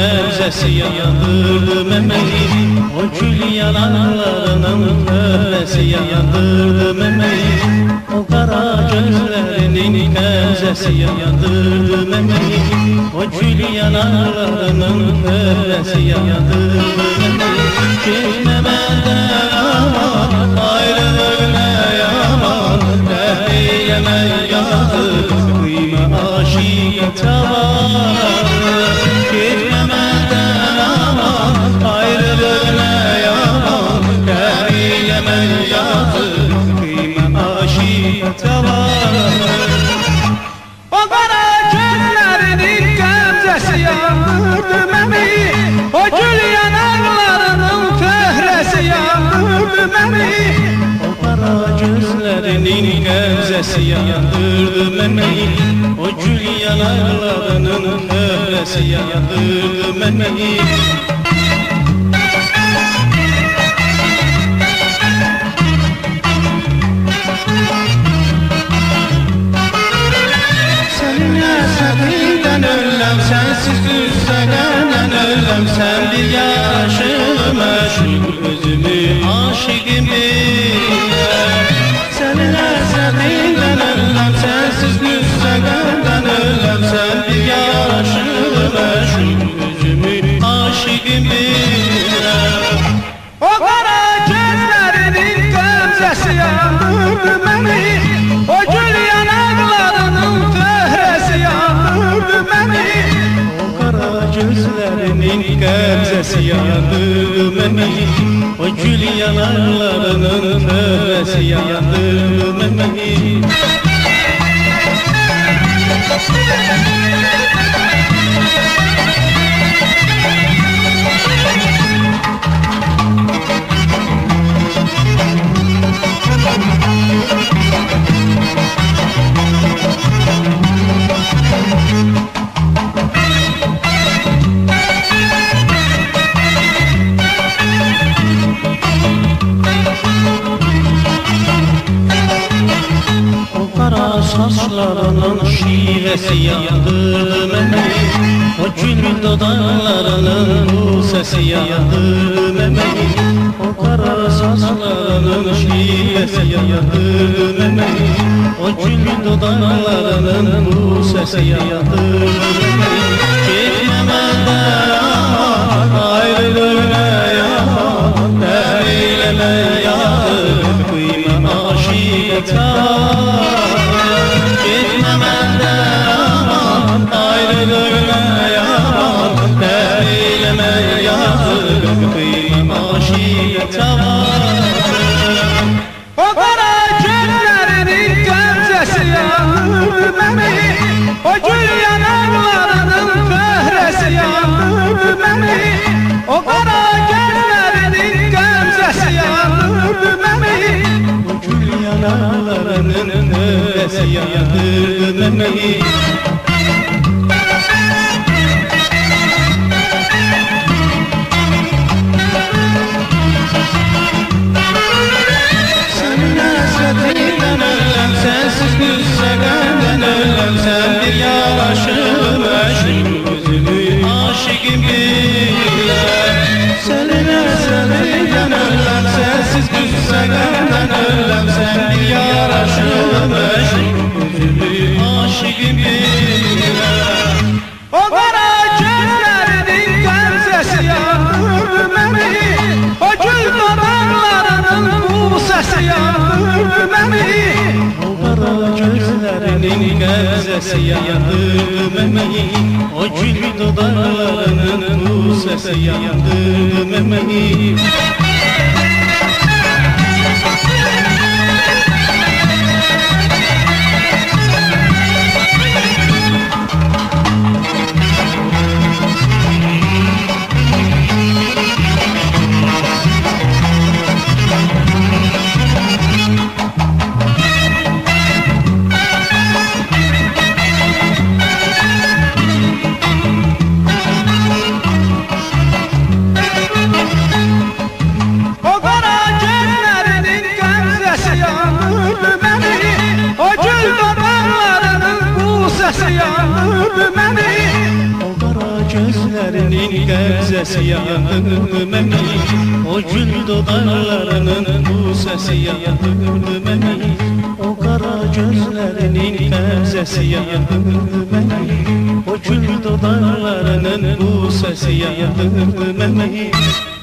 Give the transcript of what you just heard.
gebzesi yandırdı memeyi. O gül yanaklarının pöhresi yandırdı memeyi. O kara gözlerinin gebzesi yandırdı memeyi. O gül yanaklarının pöhresi yandırdı memeyi. Gitmemeden aman, ayrılık ne yaman, dehleyeme yazık, kıyma aşiyete var. Gitmemeden aman, ayrılık ne yaman, dehleyeme yazık, kıyma aşiyete var. O kara gözlerinin gebzesi yandırdı memeyi. O gül yanaklarının pöhresi yandırdı memeyi. O kara gözlerinin gebzesi yandırdı memeyi. O gül yanaklarının pöhresi yandırdı memeyi. Senden ölüm, sensiz düzselen ölüm. Sen bir yaşım meşgul, özümü aşıkım bil. Seninle sevdiğinden ölüm, sensiz düzselen ölüm. Sen bir yaşım meşgul, özümü aşıkım bil. O kara gözlerinin gebzesi yandırdı beni. O gül yanaklarının pöhresi yandırdı beni. O kara gözlerinin gebzesi yandırdı beni. O gül yanaklarının pöhresi yandırdı beni. Saçlarının şivesi yandırdı beni. O gül dudaklarının bu sesi yandırdı beni. O kara saçlarının şivesi yandırdı beni. O gül dudaklarının bu sesi yandırdı beni. Gitmemeden aman, ayrılık ne yaman, dehleyeme yazık, kıyma aşiyete var. Gitmemeden aman, ayrılık ne yaman, dehleyeme yazık, kıyma aşiyete var. O kara gözlerinin gebzesi yandırdı beni. O gül yanaklarının pöhresi yandırdı beni. O kara gözlerinin gebzesi yandırdı beni. O gül yanaklarının pöhresi yandırdı beni. Sensiz güzselen ölüm, sen bir yaraşım meşgul, özümü aşıkım bile. Seninle sevdiğinden ölüm, sensiz güzselen ölüm. Sen bir yaraşım meşgul, özümü aşıkım bile. O kara gözlerinin gebzesi yandırdı beni. O gül dudaklarının bu sesi yandırdı beni. Gözlerinin gebzesi yandırdı beni. O gül dudaklarının bu sesi yandırdı beni. qəbzəsi yandırdı məni. O gül dodaqlarının bu səsi yandırdı məni. O qara gözlərinin qəbzəsi yandırdı məni. O gül dodaqlarının bu səsi yandırdı məni.